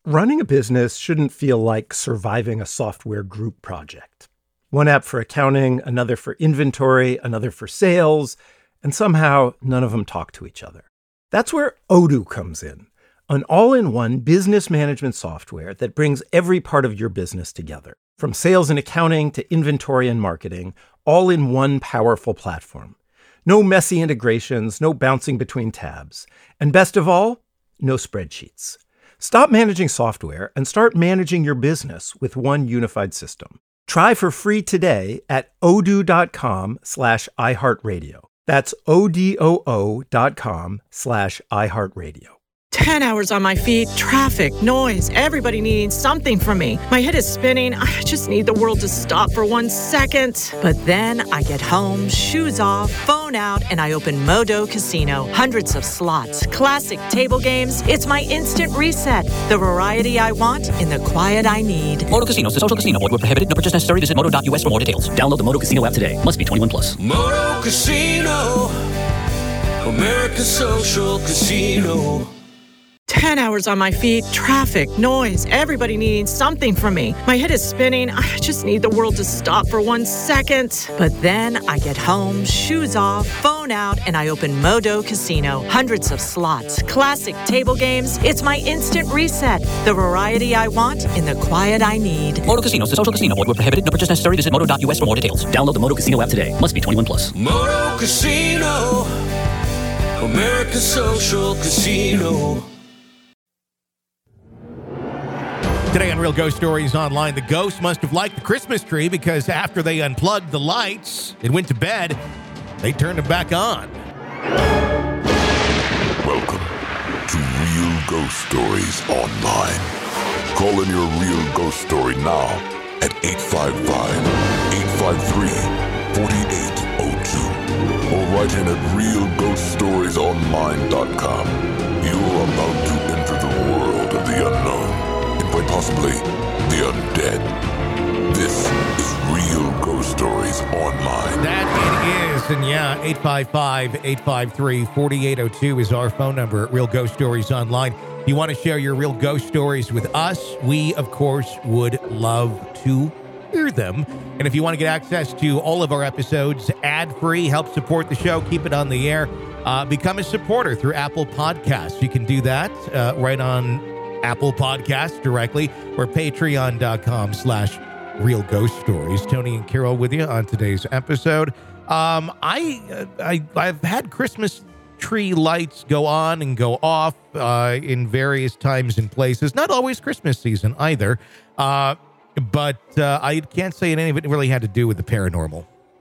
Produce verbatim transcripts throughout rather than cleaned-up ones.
Running a business shouldn't feel like surviving a software group project. One app for accounting, another for inventory, another for sales, and somehow none of them talk to each other. That's where Odoo comes in, an all-in-one business management software that brings every part of your business together, from sales and accounting to inventory and marketing, all in one powerful platform. No messy integrations, no bouncing between tabs, and best of all, no spreadsheets. Stop managing software and start managing your business with one unified system. Try for free today at odoo.com slash iHeartRadio. That's O-D-O-O dot com slash iHeartRadio. Ten hours on my feet, traffic, noise, everybody needing something from me. My head is spinning. I just need the world to stop for one second. But then I get home, shoes off, phone out, and I open Modo Casino. Hundreds of slots, classic table games. It's my instant reset. The variety I want in the quiet I need. Modo Casino is a social casino. Void where prohibited. No purchase necessary. Visit modo dot u s for more details. Download the Modo Casino app today. Must be twenty-one plus. Modo Casino. America's social casino. Ten hours on my feet, traffic, noise, everybody needing something from me. My head is spinning. I just need the world to stop for one second. But then I get home, shoes off, phone out, and I open Modo Casino. Hundreds of slots, classic table games. It's my instant reset. The variety I want in the quiet I need. Modo Casino is a social casino. Void where prohibited. No purchase necessary. Visit modo dot u s for more details. Download the Modo Casino app today. Must be twenty-one plus. Modo Casino. America's social casino. Today on Real Ghost Stories Online, the ghosts must have liked the Christmas tree because after they unplugged the lights and went to bed, they turned them back on. Welcome to Real Ghost Stories Online. Call in your real ghost story now at eight five five, eight five three, four eight zero two or write in at real ghost stories online dot com. You're about to enter the world of the unknown. Quite possibly the undead. This is Real Ghost Stories Online. That it is, and yeah, eight five five, eight five three, four eight zero two is our phone number at Real Ghost Stories Online. If you want to share your real ghost stories with us, we, of course, would love to hear them. And if you want to get access to all of our episodes ad-free, help support the show, keep it on the air, uh, become a supporter through Apple Podcasts. You can do that uh, right on Apple Podcasts directly or patreon.com slash real ghost stories. Tony and Carol with you on today's episode. Um, I, uh, I, I've had Christmas tree lights go on and go off uh, in various times and places. Not always Christmas season either. Uh, but uh, I can't say any of it really had to do with the paranormal.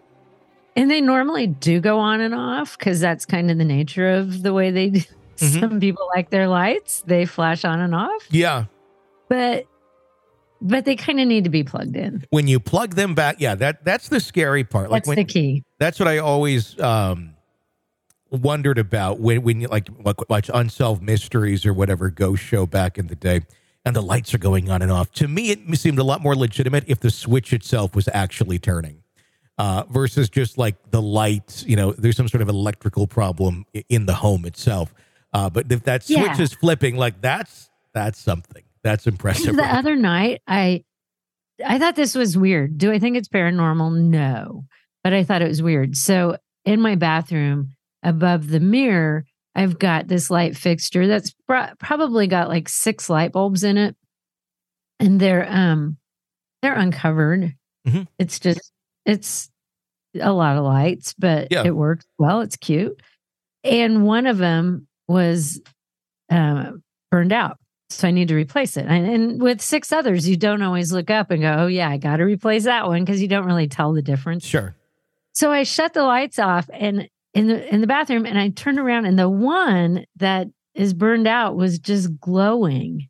And they normally do go on and off because that's kind of the nature of the way they do. Mm-hmm. Some people like their lights. They flash on and off. Yeah. But but they kind of need to be plugged in. When you plug them back, yeah, that that's the scary part. That's like when, the key. That's what I always um, wondered about when, when you like watch Unsolved Mysteries or whatever ghost show back in the day, and the lights are going on and off. To me, it seemed a lot more legitimate if the switch itself was actually turning. Uh, versus just like the light, you know, there's some sort of electrical problem in the home itself. Uh, but if that switch yeah. is flipping, like that's that's something. That's impressive. The right? other night, I I thought this was weird. Do I think it's paranormal? No. But I thought it was weird. So in my bathroom, above the mirror, I've got this light fixture that's pr- probably got like six light bulbs in it. And they're um they're uncovered. Mm-hmm. It's just, it's a lot of lights, but yeah. It works well. It's cute. And one of them was uh, burned out. So I need to replace it. And, and with six others, you don't always look up and go, oh, yeah, I got to replace that one because you don't really tell the difference. Sure. So I shut the lights off and in the in the bathroom and I turned around and the one that is burned out was just glowing.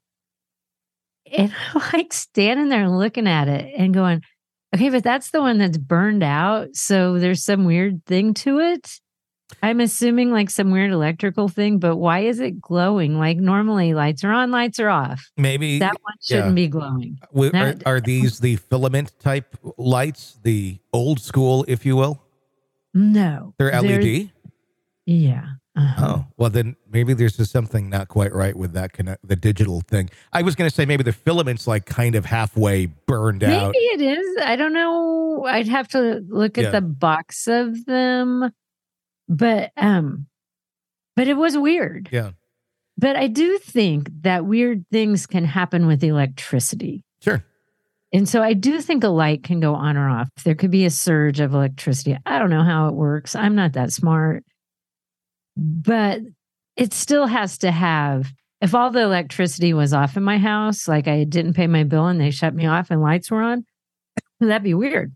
And I'm like standing there looking at it and going, okay, but that's the one that's burned out. So there's some weird thing to it. I'm assuming like some weird electrical thing, but why is it glowing? Like normally lights are on, lights are off. Maybe that one shouldn't yeah. be glowing. Are, that, are these the filament type lights, the old school, if you will? No. They're L E D? Yeah. Uh-huh. Oh, well, then maybe there's just something not quite right with that connect, the digital thing. I was going to say maybe the filament's like kind of halfway burned Maybe out. it is. I don't know. I'd have to look at Yeah. the box of them. But um, but it was weird. Yeah. But I do think that weird things can happen with electricity. Sure. And so I do think a light can go on or off. There could be a surge of electricity. I don't know how it works. I'm not that smart. But it still has to have, if all the electricity was off in my house, like I didn't pay my bill and they shut me off and lights were on, that'd be weird.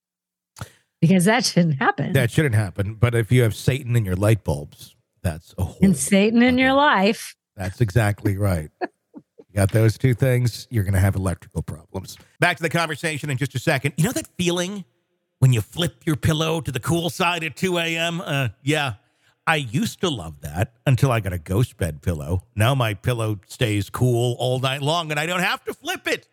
Because that shouldn't happen. That shouldn't happen. But if you have Satan in your light bulbs, that's a whole. And Satan in okay. your life. That's exactly right. You got those two things, you're going to have electrical problems. Back to the conversation in just a second. You know that feeling when you flip your pillow to the cool side at two a.m.? Uh, yeah. I used to love that until I got a ghost bed pillow. Now my pillow stays cool all night long and I don't have to flip it.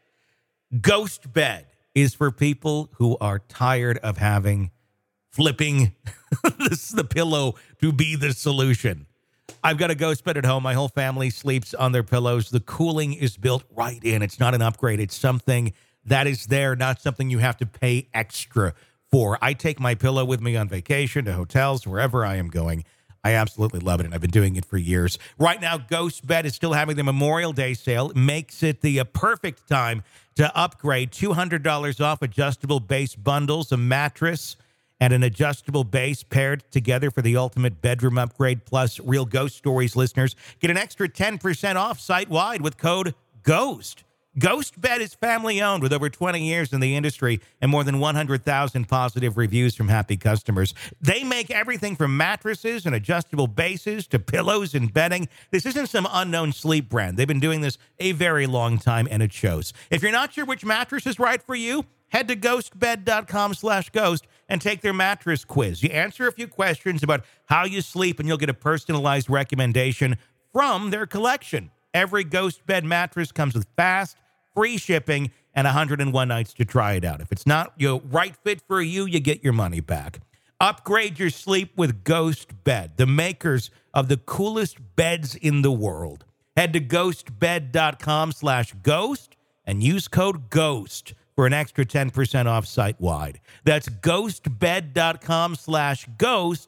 Ghost bed is for people who are tired of having flipping this, the pillow to be the solution. I've got a ghost bed at home. My whole family sleeps on their pillows. The cooling is built right in. It's not an upgrade. It's something that is there, not something you have to pay extra for. I take my pillow with me on vacation, to hotels, wherever I am going. I absolutely love it, and I've been doing it for years. Right now, Ghost Bed is still having the Memorial Day sale. It makes it the uh, perfect time to upgrade. two hundred dollars off adjustable base bundles, a mattress, and an adjustable base paired together for the ultimate bedroom upgrade. Plus, Real Ghost Stories listeners get an extra ten percent off site-wide with code GHOST. Ghost Bed is family-owned with over twenty years in the industry and more than one hundred thousand positive reviews from happy customers. They make everything from mattresses and adjustable bases to pillows and bedding. This isn't some unknown sleep brand. They've been doing this a very long time, and it shows. If you're not sure which mattress is right for you, head to ghostbed.com slash ghost and take their mattress quiz. You answer a few questions about how you sleep, and you'll get a personalized recommendation from their collection. Every Ghost Bed mattress comes with fast, free shipping, and one hundred one nights to try it out. If it's not the right fit for you, you get your money back. Upgrade your sleep with Ghost Bed, the makers of the coolest beds in the world. Head to ghostbed.com slash ghost and use code GHOST for an extra ten percent off site-wide. That's ghostbed.com slash ghost,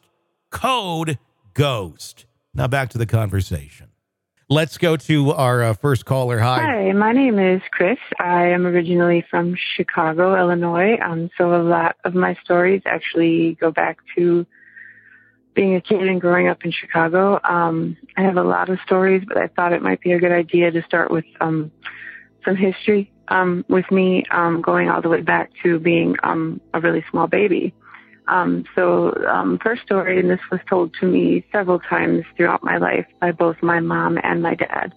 code GHOST. Now back to the conversation. Let's go to our uh, first caller. Hi. Hi, my name is Chris. I am originally from Chicago, Illinois. Um, so a lot of my stories actually go back to being a kid and growing up in Chicago. Um, I have a lot of stories, but I thought it might be a good idea to start with um, some history um, with me um, going all the way back to being um, a really small baby. Um, so, um, first story, and this was told to me several times throughout my life by both my mom and my dad.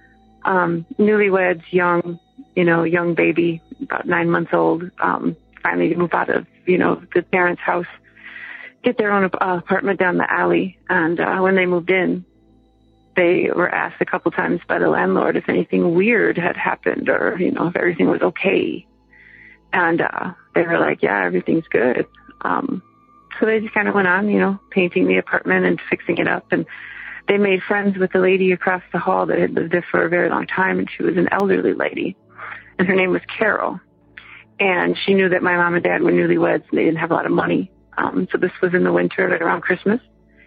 Um, newlyweds, young, you know, young baby, about nine months old, um, finally move out of, you know, the parents' house, get their own uh, apartment down the alley. And, uh, when they moved in, they were asked a couple times by the landlord if anything weird had happened or, you know, if everything was okay. And, uh, they were like, yeah, everything's good. Um, so they just kind of went on, you know, painting the apartment and fixing it up. And they made friends with the lady across the hall that had lived there for a very long time. And she was an elderly lady, and her name was Carol. And she knew that my mom and dad were newlyweds and they didn't have a lot of money. Um, so this was in the winter, right around Christmas.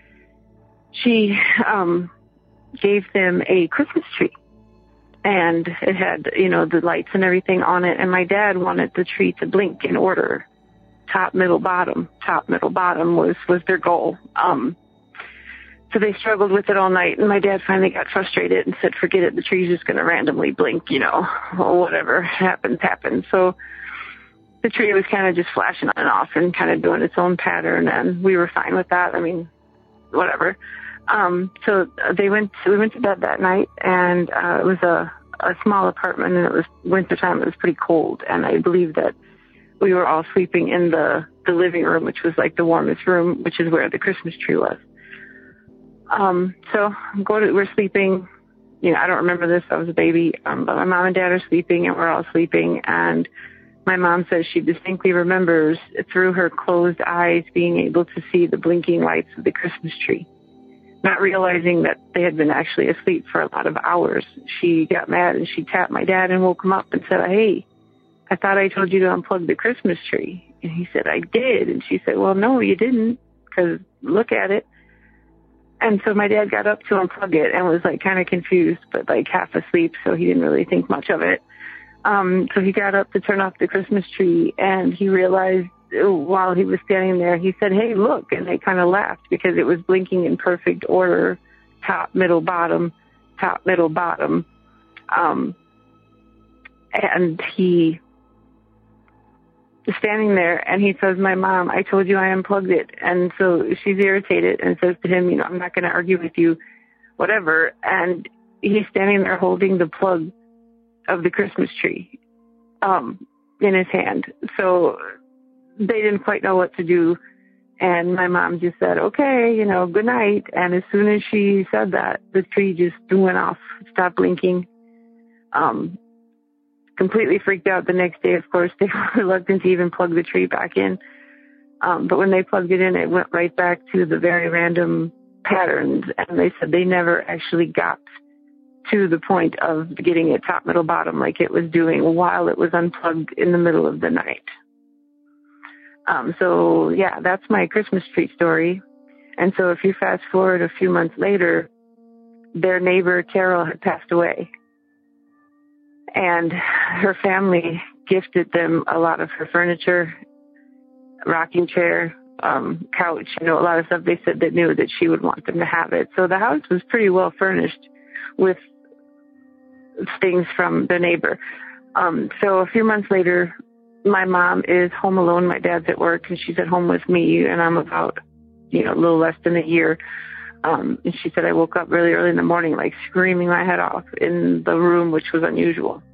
She, um, gave them a Christmas tree, and it had, you know, the lights and everything on it. And my dad wanted the tree to blink in order. Top, middle, bottom, top, middle, bottom was, was their goal. Um, so they struggled with it all night, and my dad finally got frustrated and said, forget it, the tree's just going to randomly blink, you know, or whatever happens, happens. So the tree was kind of just flashing on and off and kind of doing its own pattern, and we were fine with that. I mean, whatever. Um, so they went, we went to bed that night, and uh, it was a, a small apartment, and it was wintertime. It was pretty cold, and I believe that we were all sleeping in the, the living room, which was like the warmest room, which is where the Christmas tree was. Um, so go to, we're sleeping, you know, I don't remember this. I was a baby, um, but my mom and dad are sleeping, and we're all sleeping. And my mom says she distinctly remembers through her closed eyes being able to see the blinking lights of the Christmas tree. not realizing that they had been actually asleep for a lot of hours. She got mad and she tapped my dad and woke him up and said, hey, I thought I told you to unplug the Christmas tree. And he said, I did. And she said, well, no, you didn't, because look at it. And so my dad got up to unplug it and was like kind of confused, but like half asleep, so he didn't really think much of it. Um, so he got up to turn off the Christmas tree, and he realized while he was standing there, he said, hey, look. And they kind of laughed because it was blinking in perfect order, top, middle, bottom, top, middle, bottom. Um, and he standing there, and he says, my mom, I told you I unplugged it. And so she's irritated and says to him, you know, I'm not going to argue with you, whatever. And he's standing there holding the plug of the Christmas tree um, in his hand. So they didn't quite know what to do. And my mom just said, okay, you know, good night. And as soon as she said that, the tree just went off, stopped blinking. Um, completely freaked out the next day. Of course, they were reluctant to even plug the tree back in. Um, but when they plugged it in, it went right back to the very random patterns. And they said they never actually got to the point of getting it top, middle, bottom like it was doing while it was unplugged in the middle of the night. Um, so, yeah, that's my Christmas tree story. And so if you fast forward a few months later, their neighbor, Carol, had passed away. And her family gifted them a lot of her furniture, rocking chair, um, couch, you know, a lot of stuff they said they knew that she would want them to have it. So the house was pretty well furnished with things from the neighbor. Um, so a few months later, my mom is home alone. My dad's at work, and she's at home with me, and I'm about, you know, a little less than a year. Um, and she said I woke up really early in the morning, like screaming my head off in the room, which was unusual.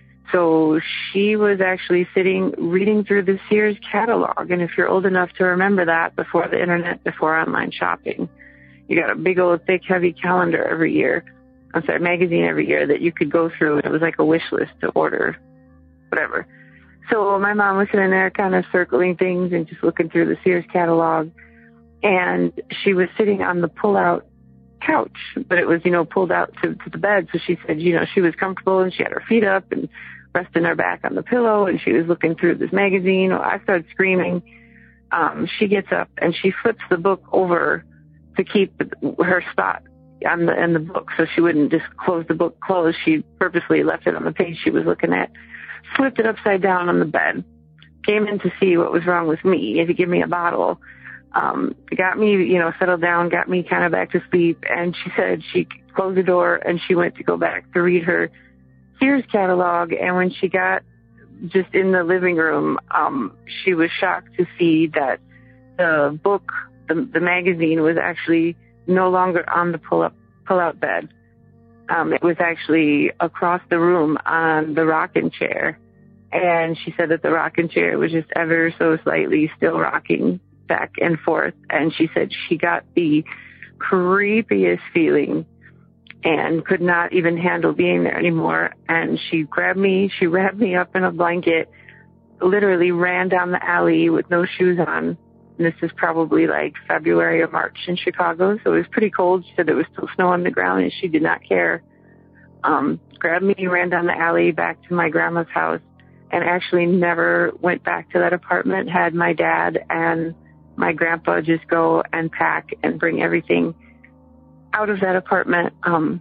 So she was actually sitting, reading through the Sears catalog. And if you're old enough to remember that, before the internet, before online shopping, you got a big old thick, heavy calendar every year. I'm sorry, magazine every year that you could go through. And it was like a wish list to order, whatever. So my mom was sitting there kind of circling things and just looking through the Sears catalog. And she was sitting on the pull-out couch, but it was, you know, pulled out to, to the bed. So she said, you know, she was comfortable and she had her feet up and resting her back on the pillow, and she was looking through this magazine. I started screaming. Um, she gets up and she flips the book over to keep her spot on the, in the book so she wouldn't just close the book closed. She purposely left it on the page she was looking at, flipped it upside down on the bed, came in to see what was wrong with me and to give me a bottle. Um, got me, you know, settled down, got me kind of back to sleep. And she said she closed the door and she went to go back to read her Sears catalog. And when she got just in the living room, um, she was shocked to see that the book, the, the magazine was actually no longer on the pull up, pull out bed. Um, it was actually across the room on the rocking chair. And she said that the rocking chair was just ever so slightly still rocking back and forth. And she said she got the creepiest feeling and could not even handle being there anymore. And she grabbed me, she wrapped me up in a blanket, literally ran down the alley with no shoes on. And this is probably like February or March in Chicago, so it was pretty cold. She said there was still snow on the ground and she did not care. Um, grabbed me, ran down the alley back to my grandma's house, and actually never went back to that apartment. Had my dad and my grandpa just go and pack and bring everything out of that apartment. Um,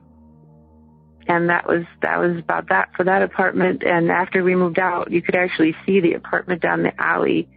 and that was, that was about that for that apartment. And after we moved out, you could actually see the apartment down the alley.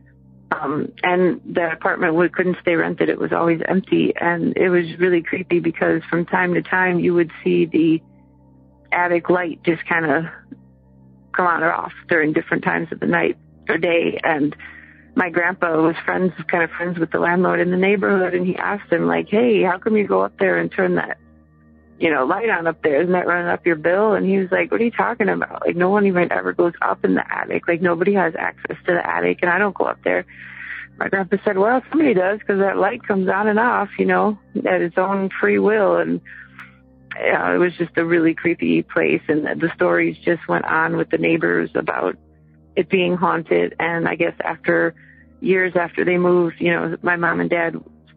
Um, and the apartment we couldn't stay rented. It was always empty. And it was really creepy because from time to time you would see the attic light just kind of come on or off during different times of the night or day. And my grandpa was friends, kind of friends with the landlord in the neighborhood, and he asked him, like, hey, how come you go up there and turn that, you know, light on up there? Isn't that running up your bill? And he was like, what are you talking about? Like, no one even ever goes up in the attic. Like, nobody has access to the attic, and I don't go up there. My grandpa said, well, somebody does, because that light comes on and off, you know, at its own free will. And you know, it was just a really creepy place, and the stories just went on with the neighbors about it being haunted. And I guess after years after they moved, you know, my mom and dad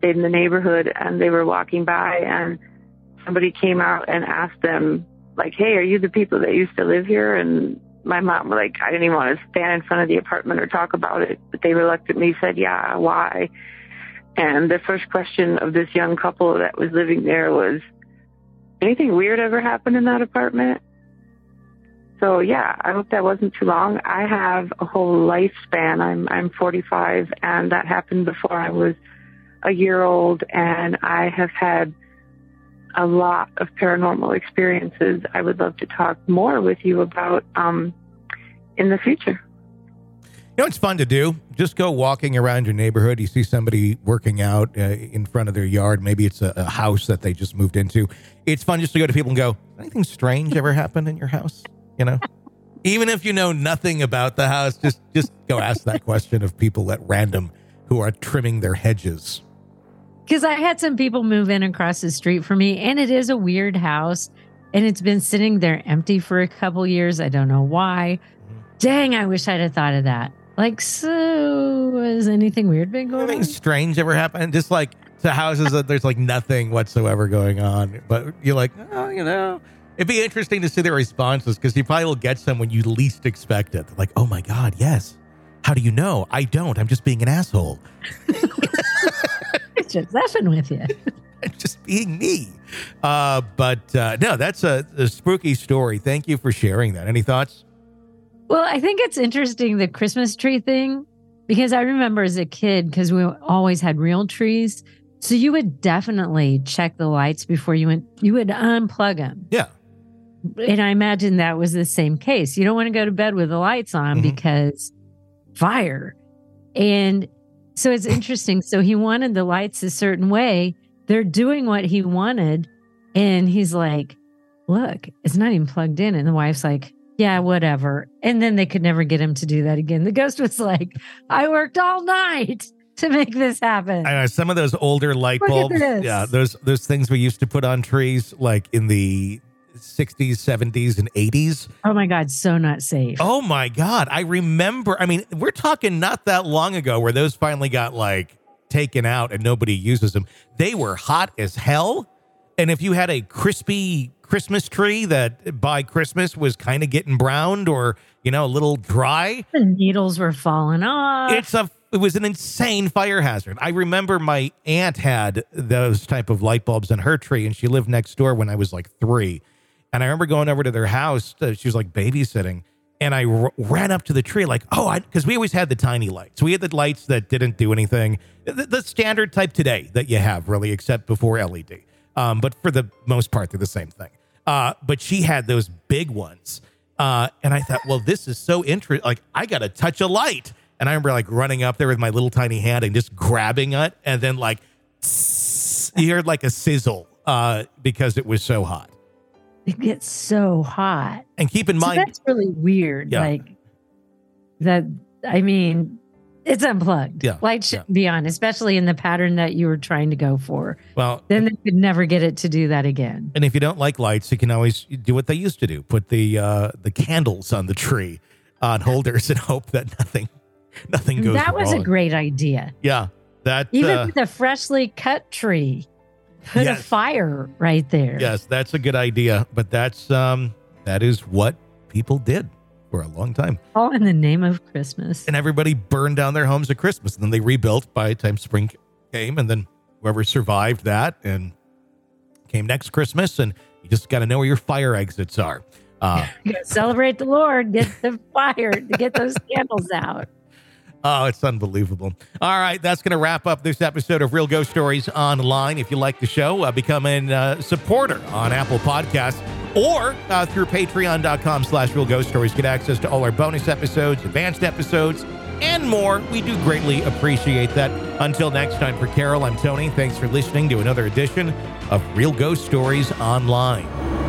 stayed in the neighborhood, and they were walking by, and somebody came out and asked them, like, hey, are you the people that used to live here? And my mom, like, I didn't even want to stand in front of the apartment or talk about it, but they reluctantly said, yeah, why? And the first question of this young couple that was living there was, anything weird ever happen in that apartment? So yeah, I hope that wasn't too long. I have a whole lifespan. I'm I'm forty-five, and that happened before I was a year old, and I have had a lot of paranormal experiences I would love to talk more with you about um, in the future. You know, it's fun to do. Just go walking around your neighborhood. You see somebody working out uh, in front of their yard. Maybe it's a, a house that they just moved into. It's fun just to go to people and go, anything strange ever happened in your house? You know, even if you know nothing about the house, just, just go ask that question of people at random who are trimming their hedges. Because I had some people move in across the street from me, and it is a weird house, and it's been sitting there empty for a couple years. I don't know why. Dang, I wish I'd have thought of that. Like, so has anything weird been going Anything on? strange ever happened? Just like to houses that there's like nothing whatsoever going on. But you're like, oh, you know, it'd be interesting to see their responses, because you probably will get some when you least expect it. Like, oh my God, yes. How do you know? I don't. I'm just being an asshole. Just laughing with you. Just being me. Uh, but uh, no, that's a, a spooky story. Thank you for sharing that. Any thoughts? Well, I think it's interesting, the Christmas tree thing, because I remember as a kid, because we always had real trees. So you would definitely check the lights before you went, you would unplug them. Yeah. And I imagine that was the same case. You don't want to go to bed with the lights on Mhm. because fire. And so it's interesting. So he wanted the lights a certain way. They're doing what he wanted. And he's like, look, it's not even plugged in. And the wife's like, yeah, whatever. And then they could never get him to do that again. The ghost was like, I worked all night to make this happen. I know some of those older light Look at bulbs. this. Yeah, those those things we used to put on trees like in the sixties, seventies, and eighties. Oh my God, so not safe. Oh my God. I remember, I mean, we're talking not that long ago where those finally got like taken out and nobody uses them. They were hot as hell. And if you had a crispy Christmas tree that by Christmas was kind of getting browned or, you know, a little dry, The needles were falling off. it's a it was an insane fire hazard. I remember my aunt had those type of light bulbs in her tree, and she lived next door when I was like three. And I remember going over to their house. Uh, she was like babysitting, and I r- ran up to the tree like, oh, because we always had the tiny lights. We had the lights that didn't do anything, the, the standard type today that you have, really, except before L E D. Um, but for the most part, they're the same thing. Uh, but she had those big ones. Uh, and I thought, well, this is so interesting. Like, I got to touch a light. And I remember like running up there with my little tiny hand and just grabbing it. And then like, tss, you heard like a sizzle uh, because it was so hot. It gets so hot. And keep in So mind, that's really weird. Yeah. Like that, I mean, it's unplugged. Yeah, Light shouldn't be on, especially in the pattern that you were trying to go for. well, Then they could never get it to do that again. and if you don't like lights, you can always do what they used to do. Put the uh, the candles on the tree on holders and hope that nothing nothing goes That was a wrong. great idea. Yeah. That, Even uh, with a freshly cut tree, put Yes. a fire right there. yes, that's a good idea. But that's, um, that is what people did for a long time. All in the name of Christmas. And everybody burned down their homes at Christmas. And then they rebuilt by the time spring came. And then whoever survived that and came next Christmas. And you just got to know where your fire exits are. Uh, You gotta celebrate the Lord, get the fire to get those candles out. oh, it's unbelievable. All right. That's going to wrap up this episode of Real Ghost Stories Online. If you like the show, uh, become a uh, supporter on Apple Podcasts or uh, through patreon.com slash Real Ghost Stories. Get access to all our bonus episodes, advanced episodes, and more. We do greatly appreciate that. Until next time, for Carol, I'm Tony. Thanks for listening to another edition of Real Ghost Stories Online.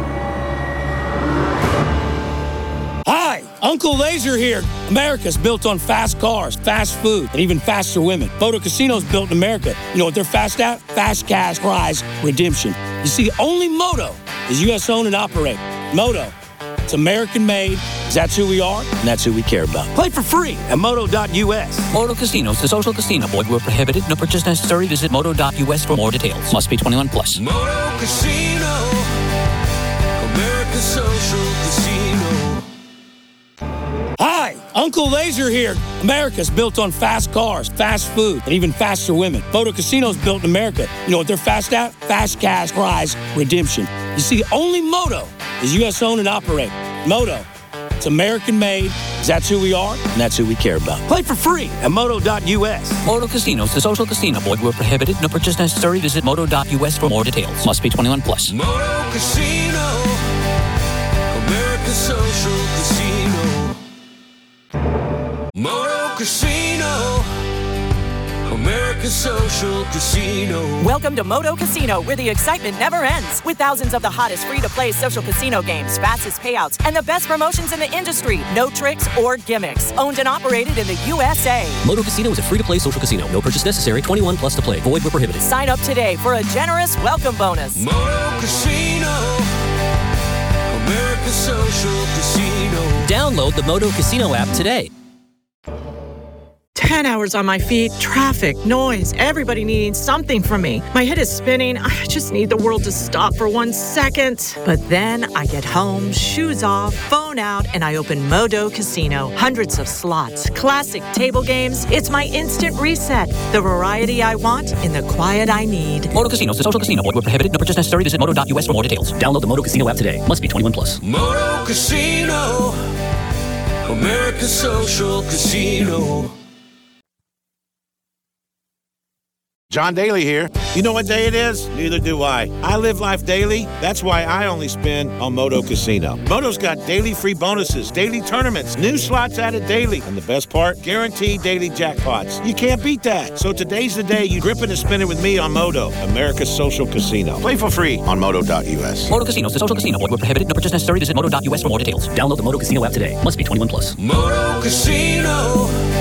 Hi, Uncle Laser here. America's built on fast cars, fast food, and even faster women. Photo Casino's built in America. You know what they're fast at? Fast cash prize redemption. You see, only Moto is U S owned and operated. Moto, It's American made, 'cause that's who we are, and that's who we care about. Play for free at moto dot U S. Moto Casinos, the social casino. Void where prohibited. No purchase necessary. Visit moto dot U S for more details. Must be twenty-one plus. Moto Casino, America's social casino. Hi, Uncle Laser here. America's built on fast cars, fast food, and even faster women. Moto Casino's built in America. You know what they're fast at? Fast cash prize redemption. You see, only Moto is U S owned and operated. Moto, it's American made, 'cause that's who we are, and that's who we care about. Play for free at moto dot U S. Moto Casinos, the social casino. Void where prohibited. No purchase necessary. Visit moto dot U S for more details. Must be twenty-one plus. Moto Casino, America's social casino. Moto Casino, America's social casino. Welcome to Moto Casino, where the excitement never ends. With thousands of the hottest free-to-play social casino games, fastest payouts, and the best promotions in the industry. No tricks or gimmicks. Owned and operated in the U S A. Moto Casino is a free-to-play social casino. No purchase necessary. twenty-one plus to play. Void where prohibited. Sign up today for a generous welcome bonus. Moto Casino, America's social casino. Download the Moto Casino app today. Ten hours on my feet, traffic, noise, everybody needing something from me. My head is spinning. I just need the world to stop for one second. But then I get home, shoes off, phone out, and I open Moto Casino. Hundreds of slots, classic table games. It's my instant reset. The variety I want in the quiet I need. Moto Casinos, the social casino. Void where prohibited. No purchase necessary. Visit moto dot U S for more details. Download the Moto Casino app today. Must be twenty-one plus. Moto Casino, America's social casino. John Daly here. You know what day it is? Neither do I. I live life daily. That's why I only spin on Moto Casino. Moto's got daily free bonuses, daily tournaments, new slots added daily, and the best part, guaranteed daily jackpots. You can't beat that. So today's the day you grip it and spin it with me on Moto, America's social casino. Play for free on moto dot U S. Moto Casinos, the social casino. Void where prohibited. No purchase necessary. Visit moto dot U S for more details. Download the Moto Casino app today. Must be twenty-one plus. Moto Casino,